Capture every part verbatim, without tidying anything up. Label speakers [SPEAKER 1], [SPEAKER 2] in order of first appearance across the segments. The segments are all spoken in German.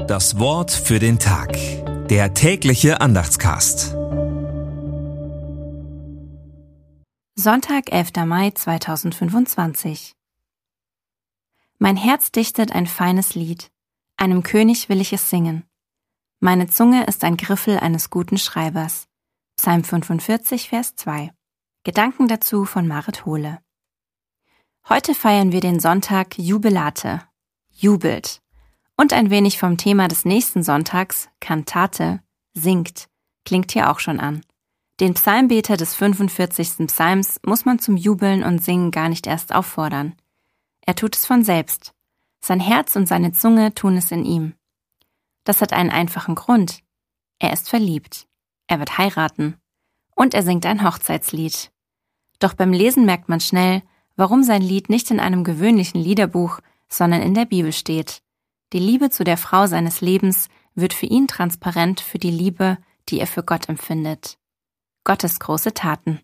[SPEAKER 1] Das Wort für den Tag. Der tägliche Andachtscast.
[SPEAKER 2] Sonntag, elfter Mai zweitausendfünfundzwanzig. Mein Herz dichtet ein feines Lied, einem König will ich es singen. Meine Zunge ist ein Griffel eines guten Schreibers. Psalm fünfundvierzig, Vers zwei. Gedanken dazu von Marit Hohle. Heute feiern wir den Sonntag Jubilate, jubelt. Und ein wenig vom Thema des nächsten Sonntags, Kantate, singt, klingt hier auch schon an. Den Psalmbeter des fünfundvierzigsten Psalms muss man zum Jubeln und Singen gar nicht erst auffordern. Er tut es von selbst. Sein Herz und seine Zunge tun es in ihm. Das hat einen einfachen Grund. Er ist verliebt. Er wird heiraten. Und er singt ein Hochzeitslied. Doch beim Lesen merkt man schnell, warum sein Lied nicht in einem gewöhnlichen Liederbuch, sondern in der Bibel steht. Die Liebe zu der Frau seines Lebens wird für ihn transparent für die Liebe, die er für Gott empfindet. Gottes große Taten.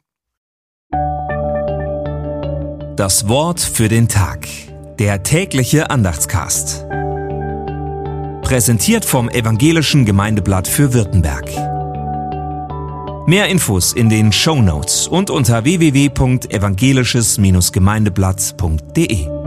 [SPEAKER 1] Das Wort für den Tag. Der tägliche Andachtscast. Präsentiert vom Evangelischen Gemeindeblatt für Württemberg. Mehr Infos in den Shownotes und unter w w w punkt evangelisches Gemeindeblatt punkt de.